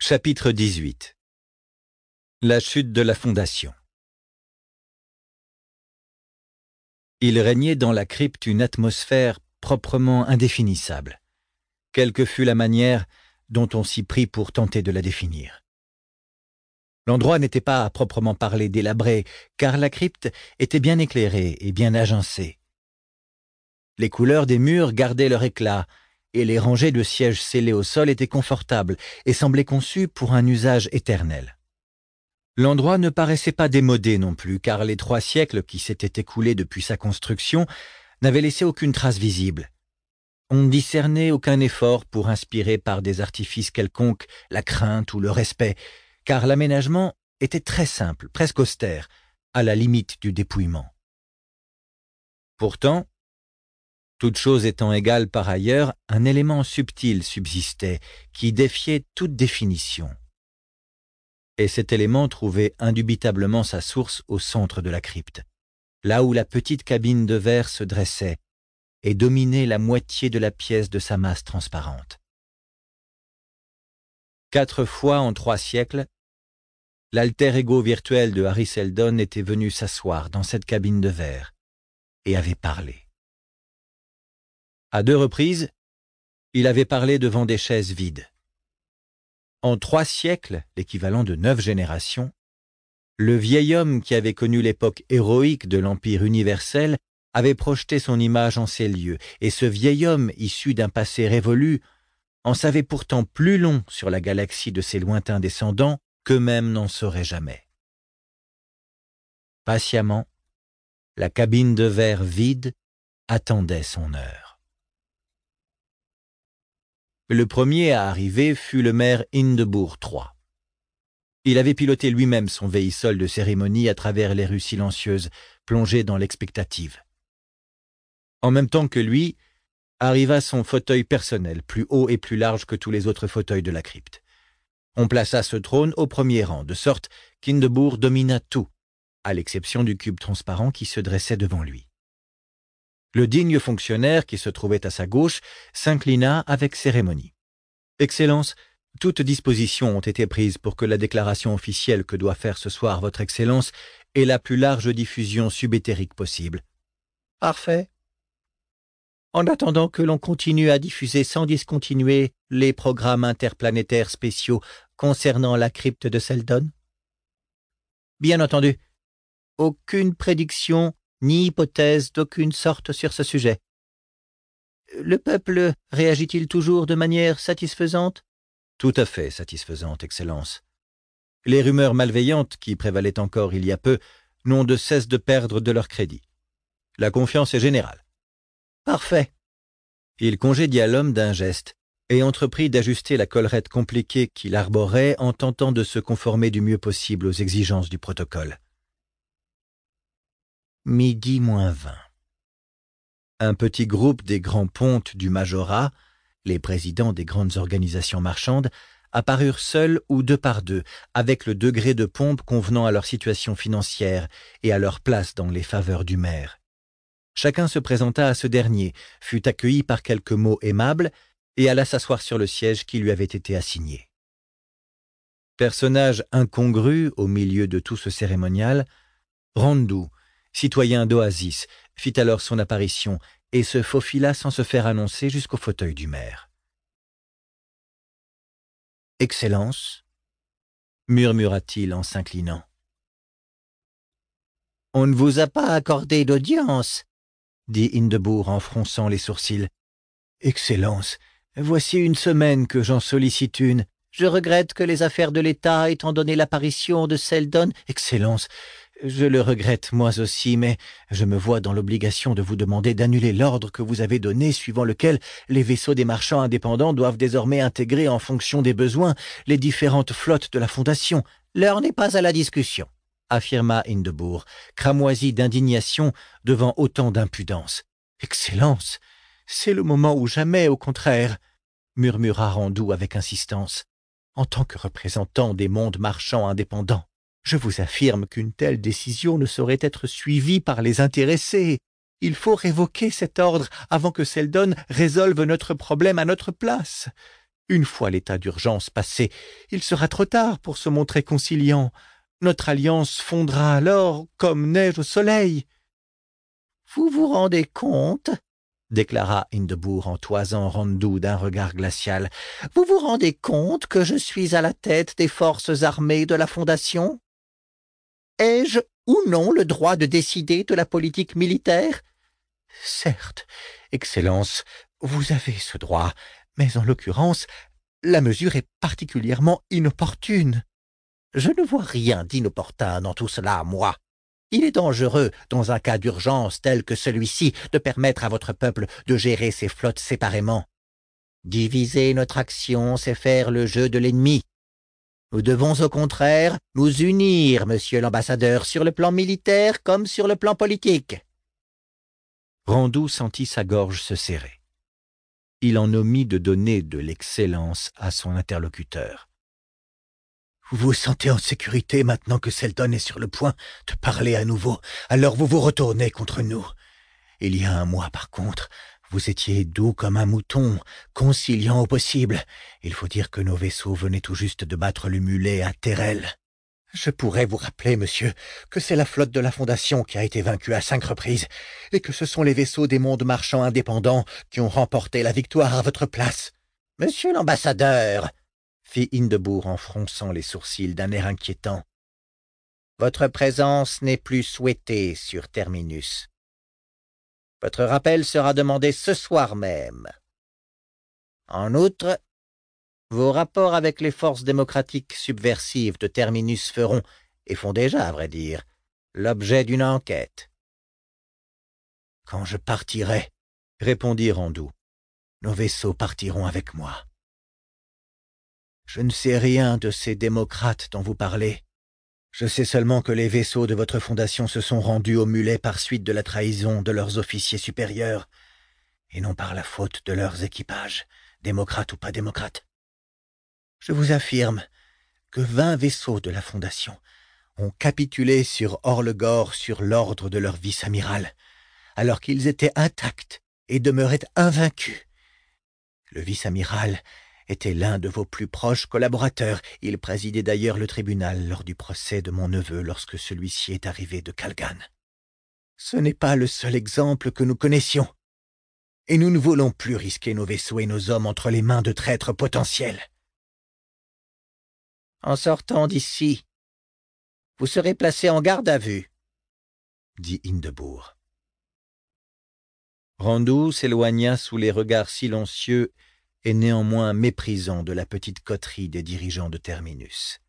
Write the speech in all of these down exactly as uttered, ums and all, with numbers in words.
Chapitre dix-huit. La chute de la fondation. Il régnait dans la crypte une atmosphère proprement indéfinissable, quelle que fût la manière dont on s'y prit pour tenter de la définir. L'endroit n'était pas à proprement parler délabré, car la crypte était bien éclairée et bien agencée. Les couleurs des murs gardaient leur éclat, et les rangées de sièges scellés au sol étaient confortables et semblaient conçues pour un usage éternel. L'endroit ne paraissait pas démodé non plus, car les trois siècles qui s'étaient écoulés depuis sa construction n'avaient laissé aucune trace visible. On ne discernait aucun effort pour inspirer par des artifices quelconques la crainte ou le respect, car l'aménagement était très simple, presque austère, à la limite du dépouillement. Pourtant, toutes choses étant égales par ailleurs, un élément subtil subsistait qui défiait toute définition. Et cet élément trouvait indubitablement sa source au centre de la crypte, là où la petite cabine de verre se dressait et dominait la moitié de la pièce de sa masse transparente. Quatre fois en trois siècles, l'alter ego virtuel de Harry Seldon était venu s'asseoir dans cette cabine de verre et avait parlé. À deux reprises, il avait parlé devant des chaises vides. En trois siècles, l'équivalent de neuf générations, le vieil homme qui avait connu l'époque héroïque de l'Empire universel avait projeté son image en ces lieux, et ce vieil homme, issu d'un passé révolu, en savait pourtant plus long sur la galaxie de ses lointains descendants qu'eux-mêmes n'en sauraient jamais. Patiemment, la cabine de verre vide attendait son heure. Le premier à arriver fut le maire Hindebourg trois. Il avait piloté lui-même son véhicule de cérémonie à travers les rues silencieuses, plongées dans l'expectative. En même temps que lui, arriva son fauteuil personnel, plus haut et plus large que tous les autres fauteuils de la crypte. On plaça ce trône au premier rang, de sorte qu'Hindebourg domina tout, à l'exception du cube transparent qui se dressait devant lui. Le digne fonctionnaire qui se trouvait à sa gauche s'inclina avec cérémonie. « Excellence, toutes dispositions ont été prises pour que la déclaration officielle que doit faire ce soir votre Excellence ait la plus large diffusion subéthérique possible. »« Parfait. En attendant que l'on continue à diffuser sans discontinuer les programmes interplanétaires spéciaux concernant la crypte de Seldon ?»« Bien entendu. Aucune prédiction ni hypothèse d'aucune sorte sur ce sujet. Le peuple réagit-il toujours de manière satisfaisante ? Tout à fait satisfaisante, Excellence. Les rumeurs malveillantes qui prévalaient encore il y a peu n'ont de cesse de perdre de leur crédit. La confiance est générale. Parfait. Il congédia l'homme d'un geste et entreprit d'ajuster la collerette compliquée qu'il arborait en tentant de se conformer du mieux possible aux exigences du protocole. Midi moins vingt. Un petit groupe des grands pontes du majorat, les présidents des grandes organisations marchandes, apparurent seuls ou deux par deux, avec le degré de pompe convenant à leur situation financière et à leur place dans les faveurs du maire. Chacun se présenta à ce dernier, fut accueilli par quelques mots aimables et alla s'asseoir sur le siège qui lui avait été assigné. Personnage incongru au milieu de tout ce cérémonial, Randu, citoyen d'Oasis, fit alors son apparition et se faufila sans se faire annoncer jusqu'au fauteuil du maire. « Excellence, » murmura-t-il en s'inclinant. « On ne vous a pas accordé d'audience, » dit Hindebourg en fronçant les sourcils. « Excellence, voici une semaine que j'en sollicite une. Je regrette que les affaires de l'État, étant donné l'apparition de Seldon... » « Excellence, je le regrette moi aussi, mais je me vois dans l'obligation de vous demander d'annuler l'ordre que vous avez donné, suivant lequel les vaisseaux des marchands indépendants doivent désormais intégrer en fonction des besoins les différentes flottes de la Fondation. »« L'heure n'est pas à la discussion, » affirma Hindebourg, cramoisi d'indignation devant autant d'impudence. « Excellence, c'est le moment ou jamais, au contraire, » murmura Randu avec insistance. « En tant que représentant des mondes marchands indépendants, je vous affirme qu'une telle décision ne saurait être suivie par les intéressés. Il faut révoquer cet ordre avant que Seldon résolve notre problème à notre place. Une fois l'état d'urgence passé, il sera trop tard pour se montrer conciliant. Notre alliance fondra alors comme neige au soleil. »« Vous vous rendez compte ?» déclara Hindebur en toisant Randu d'un regard glacial. « Vous vous rendez compte que je suis à la tête des forces armées de la Fondation? Ai-je ou non le droit de décider de la politique militaire? »« Certes, Excellence, vous avez ce droit, mais en l'occurrence, la mesure est particulièrement inopportune. »« Je ne vois rien d'inopportun dans tout cela, moi. Il est dangereux, dans un cas d'urgence tel que celui-ci, de permettre à votre peuple de gérer ses flottes séparément. Diviser notre action, c'est faire le jeu de l'ennemi. Nous devons au contraire nous unir, monsieur l'ambassadeur, sur le plan militaire comme sur le plan politique. » Randu sentit sa gorge se serrer. Il en omit de donner de l'excellence à son interlocuteur. « Vous vous sentez en sécurité maintenant que Seldon est sur le point de parler à nouveau, alors vous vous retournez contre nous. Il y a un mois, par contre, vous étiez doux comme un mouton, conciliant au possible. Il faut dire que nos vaisseaux venaient tout juste de battre le mulet à Terrel. Je pourrais vous rappeler, monsieur, que c'est la flotte de la Fondation qui a été vaincue à cinq reprises, et que ce sont les vaisseaux des mondes marchands indépendants qui ont remporté la victoire à votre place. »« Monsieur l'ambassadeur, » fit Hindebur en fronçant les sourcils d'un air inquiétant, « votre présence n'est plus souhaitée sur Terminus. Votre rappel sera demandé ce soir même. En outre, vos rapports avec les forces démocratiques subversives de Terminus feront, et font déjà, à vrai dire, l'objet d'une enquête. »« Quand je partirai, » répondit Randu, « nos vaisseaux partiront avec moi. Je ne sais rien de ces démocrates dont vous parlez. Je sais seulement que les vaisseaux de votre fondation se sont rendus au mulet par suite de la trahison de leurs officiers supérieurs, et non par la faute de leurs équipages, démocrates ou pas démocrates. Je vous affirme que vingt vaisseaux de la Fondation ont capitulé sur Orlegor sur l'ordre de leur vice-amiral, alors qu'ils étaient intacts et demeuraient invaincus. Le vice-amiral était l'un de vos plus proches collaborateurs. Il présidait d'ailleurs le tribunal lors du procès de mon neveu lorsque celui-ci est arrivé de Kalgan. Ce n'est pas le seul exemple que nous connaissions, et nous ne voulons plus risquer nos vaisseaux et nos hommes entre les mains de traîtres potentiels. En sortant d'ici, vous serez placé en garde à vue, dit Hindebur. Randu s'éloigna sous les regards silencieux et néanmoins méprisants de la petite coterie des dirigeants de Terminus.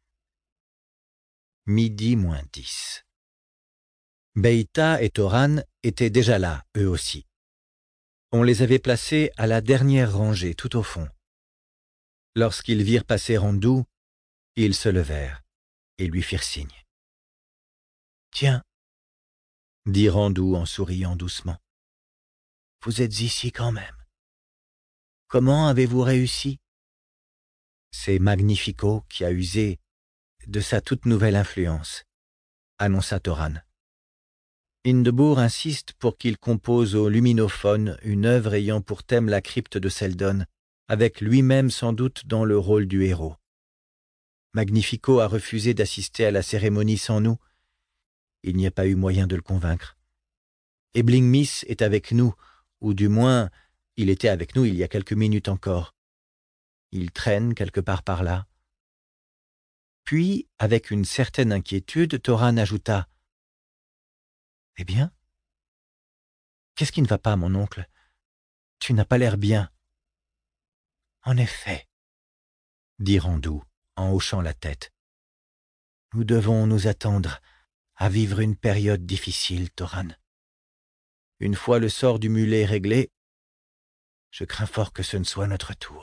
Midi moins dix. Beïta et Toran étaient déjà là, eux aussi. On les avait placés à la dernière rangée, tout au fond. Lorsqu'ils virent passer Randu, ils se levèrent et lui firent signe. « Tiens, » dit Randu en souriant doucement, « vous êtes ici quand même. Comment avez-vous réussi ?»« C'est Magnifico qui a usé de sa toute nouvelle influence, » annonça Toran. Hindebur insiste pour qu'il compose au luminophone une œuvre ayant pour thème la crypte de Seldon, avec lui-même sans doute dans le rôle du héros. Magnifico a refusé d'assister à la cérémonie sans nous. Il n'y a pas eu moyen de le convaincre. Et Blingmis est avec nous, ou du moins, il était avec nous il y a quelques minutes encore. Il traîne quelque part par là. Puis, avec une certaine inquiétude, Toran ajouta « Eh bien, qu'est-ce qui ne va pas, mon oncle? Tu n'as pas l'air bien. »« En effet, » dit Randu en hochant la tête. « Nous devons nous attendre à vivre une période difficile, Toran. Une fois le sort du mulet réglé, je crains fort que ce ne soit notre tour. »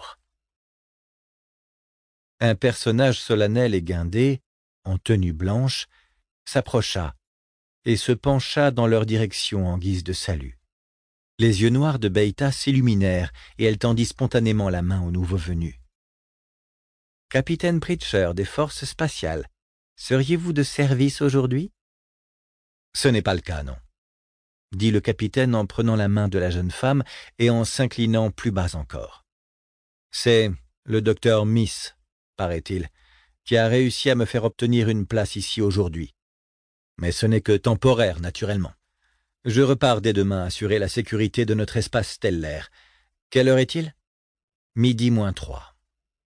Un personnage solennel et guindé, en tenue blanche, s'approcha et se pencha dans leur direction en guise de salut. Les yeux noirs de Beïta s'illuminèrent et elle tendit spontanément la main au nouveau venu. « Capitaine Pritcher des forces spatiales, seriez-vous de service aujourd'hui ?»« Ce n'est pas le cas, non, » dit le capitaine en prenant la main de la jeune femme et en s'inclinant plus bas encore. « C'est Le docteur Miss, paraît-il, qui a réussi à me faire obtenir une place ici aujourd'hui. Mais ce n'est que temporaire, naturellement. Je repars dès demain assurer la sécurité de notre espace stellaire. Quelle heure est-il? Midi moins trois.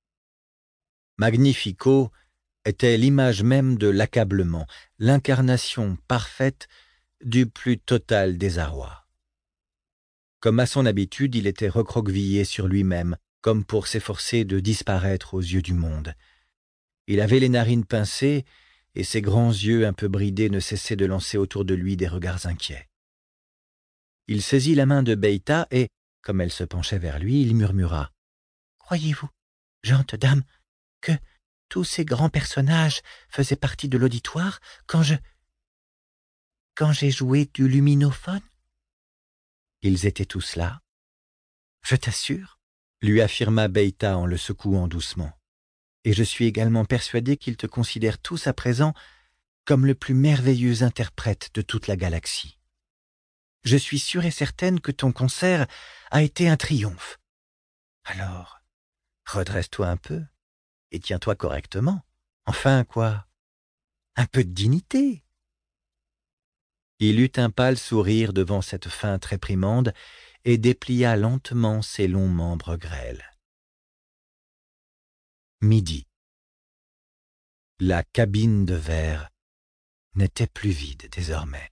Magnifico était l'image même de l'accablement, l'incarnation parfaite du plus total désarroi. Comme à son habitude, il était recroquevillé sur lui-même, comme pour s'efforcer de disparaître aux yeux du monde. Il avait les narines pincées, et ses grands yeux un peu bridés ne cessaient de lancer autour de lui des regards inquiets. Il saisit la main de Beïta et, comme elle se penchait vers lui, il murmura « Croyez-vous, gente dame, que tous ces grands personnages faisaient partie de l'auditoire quand je... quand j'ai joué du luminophone ?» Ils étaient tous là. Je t'assure, lui affirma Beïta en le secouant doucement. Et je suis également persuadé qu'ils te considèrent tous à présent comme le plus merveilleux interprète de toute la galaxie. Je suis sûre et certaine que ton concert a été un triomphe. Alors, redresse-toi un peu et tiens-toi correctement. Enfin, quoi? Un peu de dignité. Il eut un pâle sourire devant cette feinte réprimande et déplia lentement ses longs membres grêles. Midi. La cabine de verre n'était plus vide désormais.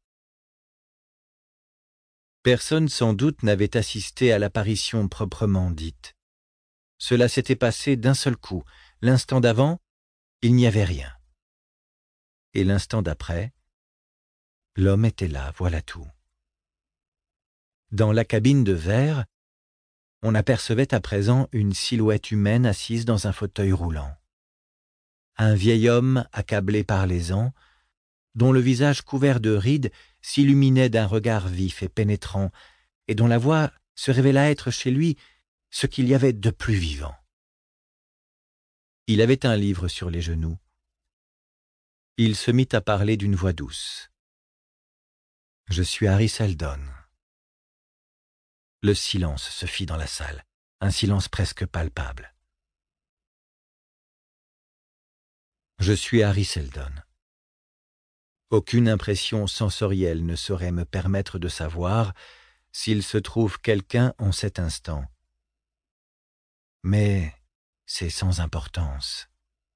Personne sans doute n'avait assisté à l'apparition proprement dite. Cela s'était passé d'un seul coup. L'instant d'avant, il n'y avait rien. Et l'instant d'après, l'homme était là, voilà tout. Dans la cabine de verre, on apercevait à présent une silhouette humaine assise dans un fauteuil roulant. Un vieil homme accablé par les ans, dont le visage couvert de rides s'illuminait d'un regard vif et pénétrant, et dont la voix se révéla être chez lui ce qu'il y avait de plus vivant. Il avait un livre sur les genoux. Il se mit à parler d'une voix douce. « Je suis Harry Seldon. » Le silence se fit dans la salle, un silence presque palpable. « Je suis Harry Seldon. Aucune impression sensorielle ne saurait me permettre de savoir s'il se trouve quelqu'un en cet instant. Mais c'est sans importance.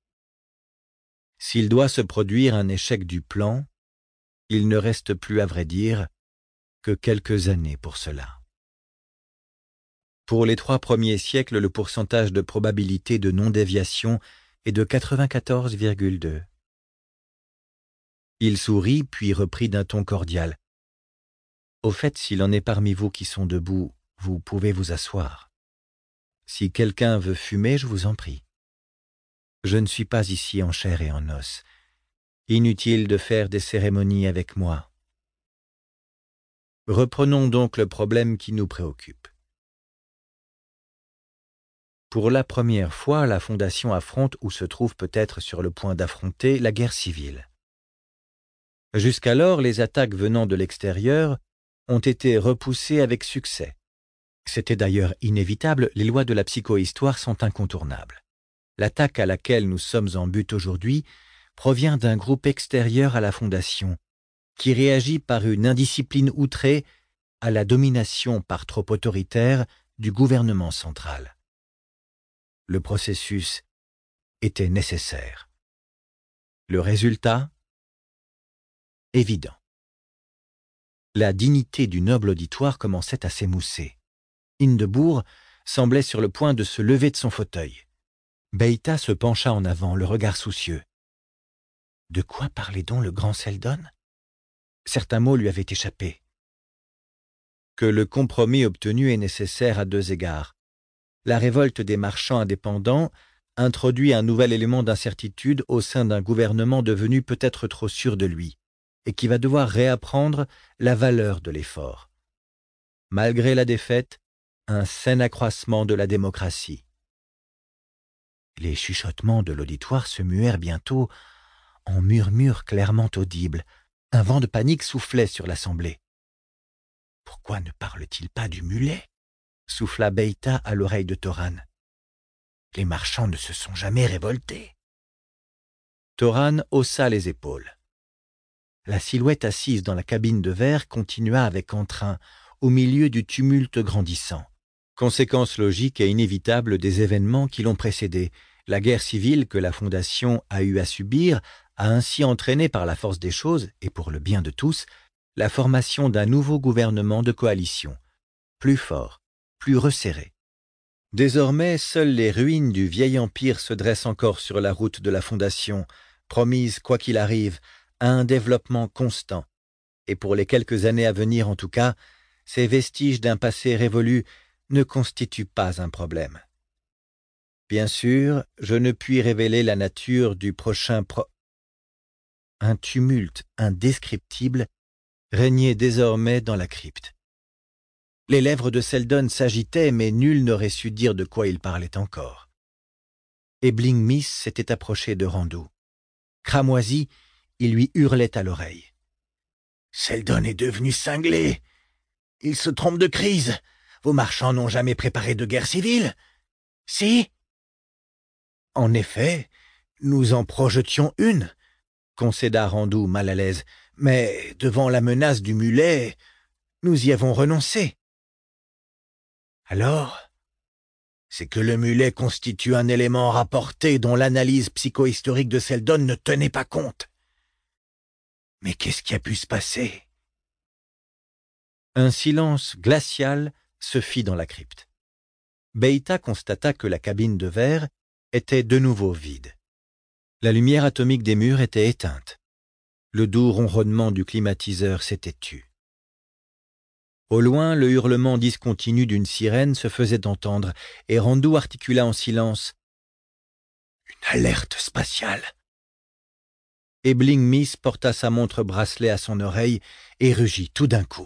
S'il doit se produire un échec du plan, il ne reste plus, à vrai dire, que quelques années pour cela. Pour les trois premiers siècles, le pourcentage de probabilité de non-déviation est de quatre-vingt-quatorze virgule deux. Il sourit, puis reprit d'un ton cordial. « Au fait, s'il en est parmi vous qui sont debout, vous pouvez vous asseoir. Si quelqu'un veut fumer, je vous en prie. Je ne suis pas ici en chair et en os. Inutile de faire des cérémonies avec moi. Reprenons donc le problème qui nous préoccupe. Pour la première fois, la Fondation affronte ou se trouve peut-être sur le point d'affronter la guerre civile. Jusqu'alors, les attaques venant de l'extérieur ont été repoussées avec succès. C'était d'ailleurs inévitable, les lois de la psychohistoire sont incontournables. L'attaque à laquelle nous sommes en but aujourd'hui provient d'un groupe extérieur à la Fondation, qui réagit par une indiscipline outrée à la domination par trop autoritaire du gouvernement central. Le processus était nécessaire. Le résultat? Évident. La dignité du noble auditoire commençait à s'émousser. Hindebourg semblait sur le point de se lever de son fauteuil. Beïta se pencha en avant, le regard soucieux. De quoi parlait donc le grand Seldon? Certains mots lui avaient échappé. Que le compromis obtenu est nécessaire à deux égards. La révolte des marchands indépendants introduit un nouvel élément d'incertitude au sein d'un gouvernement devenu peut-être trop sûr de lui, et qui va devoir réapprendre la valeur de l'effort. Malgré la défaite, un sain accroissement de la démocratie. Les chuchotements de l'auditoire se muèrent bientôt en murmures clairement audibles. Un vent de panique soufflait sur l'assemblée. « Pourquoi ne parle-t-il pas du mulet ?» souffla Beïta à l'oreille de Toran. Les marchands ne se sont jamais révoltés. Thoran haussa les épaules. La silhouette assise dans la cabine de verre continua avec entrain, au milieu du tumulte grandissant. Conséquence logique et inévitable des événements qui l'ont précédé, la guerre civile que la Fondation a eu à subir a ainsi entraîné par la force des choses, et pour le bien de tous, la formation d'un nouveau gouvernement de coalition, plus fort, plus resserré. Désormais, seules les ruines du vieil empire se dressent encore sur la route de la Fondation, promise, quoi qu'il arrive, à un développement constant. Et pour les quelques années à venir en tout cas, ces vestiges d'un passé révolu ne constituent pas un problème. Bien sûr, je ne puis révéler la nature du prochain pro... Un tumulte indescriptible régnait désormais dans la crypte. Les lèvres de Seldon s'agitaient, mais nul n'aurait su dire de quoi il parlait encore. Ebling Miss s'était approché de Randu. Cramoisi, il lui hurlait à l'oreille. « Seldon est devenu cinglé. Il se trompe de crise. Vos marchands n'ont jamais préparé de guerre civile. Si ? En effet, nous en projetions une, concéda Randu mal à l'aise, mais devant la menace du mulet, nous y avons renoncé. Alors, c'est que le mulet constitue un élément rapporté dont l'analyse psychohistorique de Seldon ne tenait pas compte. Mais qu'est-ce qui a pu se passer ? Un silence glacial se fit dans la crypte. Beïta constata que la cabine de verre était de nouveau vide. La lumière atomique des murs était éteinte. Le doux ronronnement du climatiseur s'était tu. Au loin, le hurlement discontinu d'une sirène se faisait entendre, et Randu articula en silence « Une alerte spatiale !» Ebling Miss porta sa montre bracelet à son oreille et rugit tout d'un coup.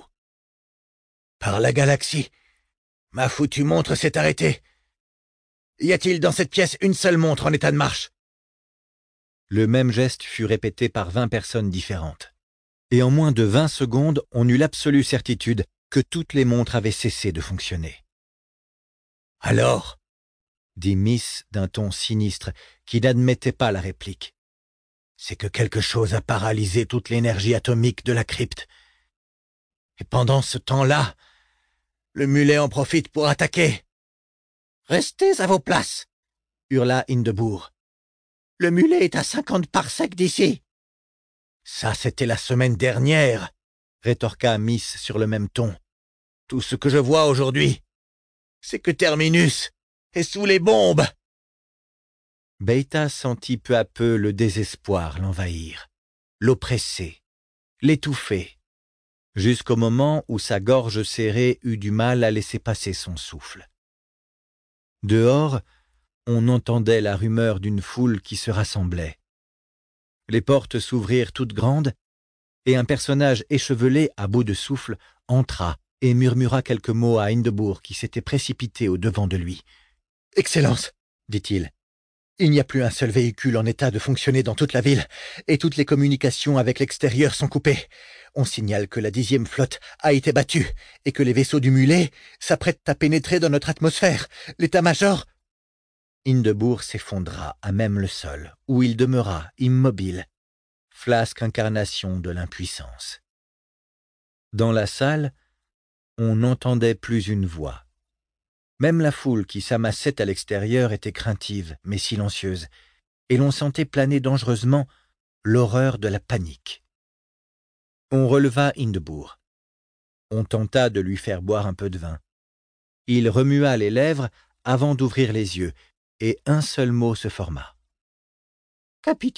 « Par la galaxie, ma foutue montre s'est arrêtée. Y a-t-il dans cette pièce une seule montre en état de marche ?» Le même geste fut répété par vingt personnes différentes. Et en moins de vingt secondes, on eut l'absolue certitude que toutes les montres avaient cessé de fonctionner. « Alors ?» dit Miss d'un ton sinistre qui n'admettait pas la réplique. « C'est que quelque chose a paralysé toute l'énergie atomique de la crypte. Et pendant ce temps-là, le mulet en profite pour attaquer. »« Restez à vos places !» hurla Hindebourg. « Le mulet est à cinquante parsecs d'ici. »« Ça, c'était la semaine dernière, » rétorqua Miss sur le même ton. « Tout ce que je vois aujourd'hui, c'est que Terminus est sous les bombes. » Beïta sentit peu à peu le désespoir l'envahir, l'oppresser, l'étouffer, jusqu'au moment où sa gorge serrée eut du mal à laisser passer son souffle. Dehors, on entendait la rumeur d'une foule qui se rassemblait. Les portes s'ouvrirent toutes grandes, et un personnage échevelé à bout de souffle entra et murmura quelques mots à Hindebourg qui s'était précipité au-devant de lui. « Excellence, dit-il, il n'y a plus un seul véhicule en état de fonctionner dans toute la ville, et toutes les communications avec l'extérieur sont coupées. On signale que la dixième flotte a été battue, et que les vaisseaux du mulet s'apprêtent à pénétrer dans notre atmosphère. L'état-major... » Hindebourg s'effondra à même le sol, où il demeura immobile, flasque incarnation de l'impuissance. Dans la salle, on n'entendait plus une voix. Même la foule qui s'amassait à l'extérieur était craintive, mais silencieuse, et l'on sentait planer dangereusement l'horreur de la panique. On releva Hindebourg. On tenta de lui faire boire un peu de vin. Il remua les lèvres avant d'ouvrir les yeux, et un seul mot se forma. « Capituler !»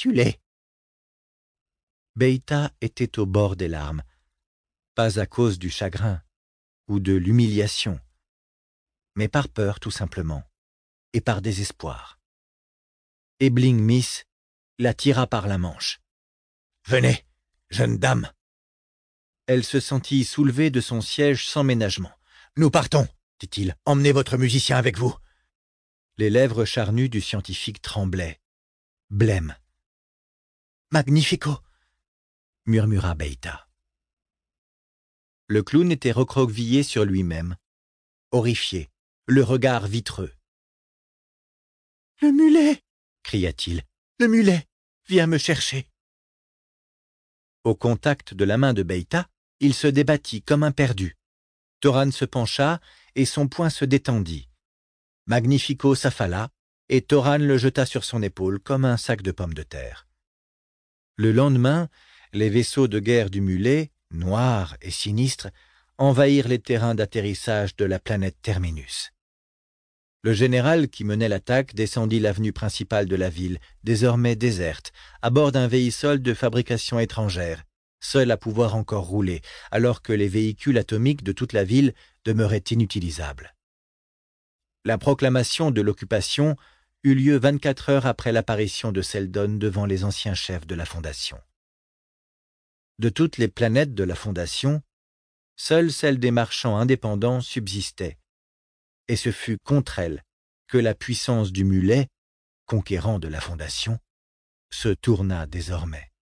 Beïta était au bord des larmes, pas à cause du chagrin ou de l'humiliation, mais par peur tout simplement, et par désespoir. Ebling Miss la tira par la manche. « Venez, jeune dame !» Elle se sentit soulevée de son siège sans ménagement. « Nous partons, dit-il, emmenez votre musicien avec vous. » Les lèvres charnues du scientifique tremblaient. Blême. « Magnifico !» murmura Beïta. Le clown était recroquevillé sur lui-même, horrifié, le regard vitreux. « Le mulet !» cria-t-il. « Le mulet! Viens me chercher !» Au contact de la main de Beïta, il se débattit comme un perdu. Toran se pencha et son poing se détendit. Magnifico s'affala et Toran le jeta sur son épaule comme un sac de pommes de terre. Le lendemain, les vaisseaux de guerre du mulet, noirs et sinistres, envahirent les terrains d'atterrissage de la planète Terminus. Le général qui menait l'attaque descendit l'avenue principale de la ville, désormais déserte, à bord d'un véhicule de fabrication étrangère, seul à pouvoir encore rouler, alors que les véhicules atomiques de toute la ville demeuraient inutilisables. La proclamation de l'occupation eut lieu vingt-quatre heures après l'apparition de Seldon devant les anciens chefs de la Fondation. De toutes les planètes de la Fondation, seule celle des marchands indépendants subsistait, et ce fut contre elle que la puissance du mulet, conquérant de la Fondation, se tourna désormais.